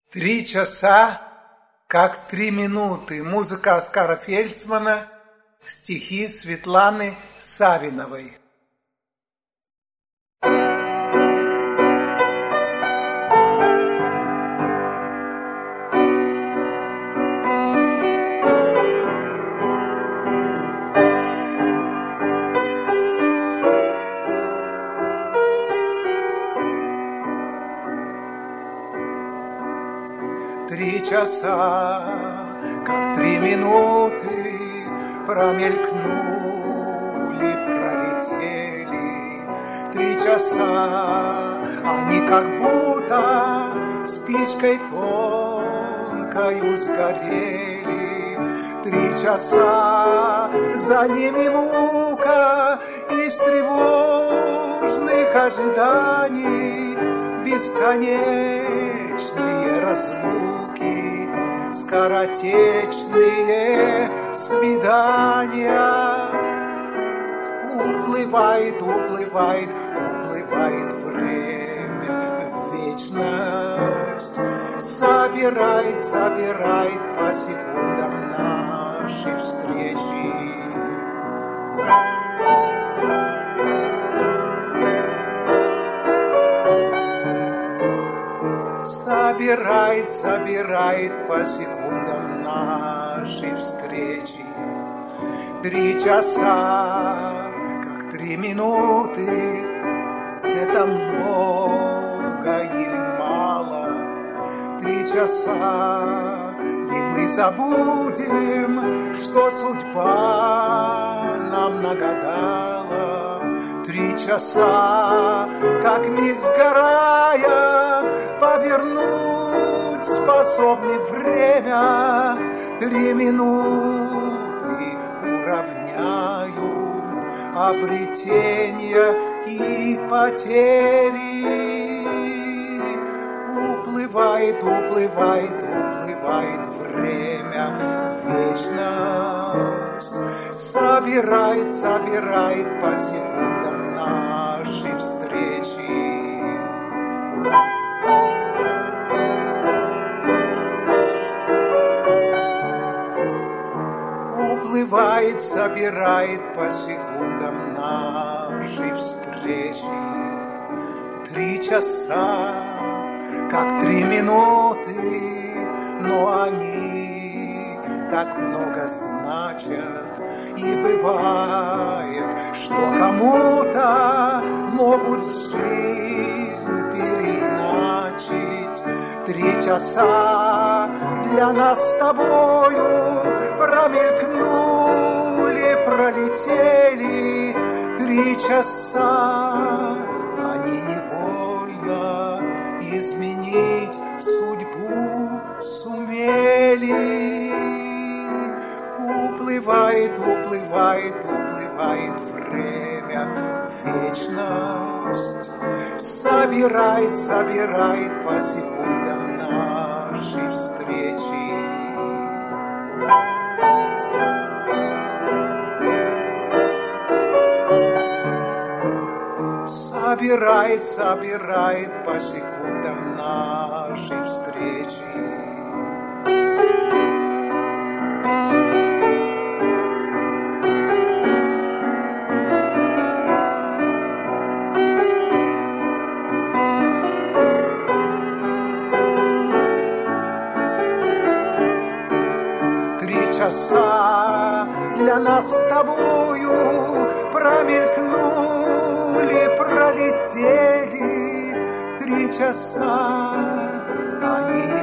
3 часа, как 3 минуты. Музыка Оскара Фельдсмана, стихи Светланы Савиновой. Три часа, как 3 минуты, промелькнули, пролетели. 3 часа, они как будто спичкой тонкою сгорели. 3 часа, за ними мука из тревожных ожиданий, бесконечные разлуки, скоротечные свидания. Уплывает, уплывает, уплывает время в вечность, собирает, собирает по секундам наши встречи. Собирает, собирает по секундам наши встречи. 3 часа, как 3 минуты, это много или мало? 3 часа, и мы забудем, что судьба нам нагадала. 3 часа, как миг сгорая, повернуть способны время. 3 минуты уравняю обретения и потери. Уплывает, уплывает, уплывает время в вечность, собирает, собирает по секундам наши встречи. Уплывает, собирает по секундам наши встречи. 3 часа, как 3 минуты, но они так много значат. И бывает, что кому-то могут жизнь переиначить. 3 часа для нас с тобою промелькнули, пролетели. 3 часа, они невольно изменить судьбу сумели. Уплывает, уплывает, уплывает время в вечность, собирает, собирает по секундам наши встречи. Собирает, собирает по секундам наши встречи. 3 часа для нас с тобою промелькнули, пролетели. 3 часа, они не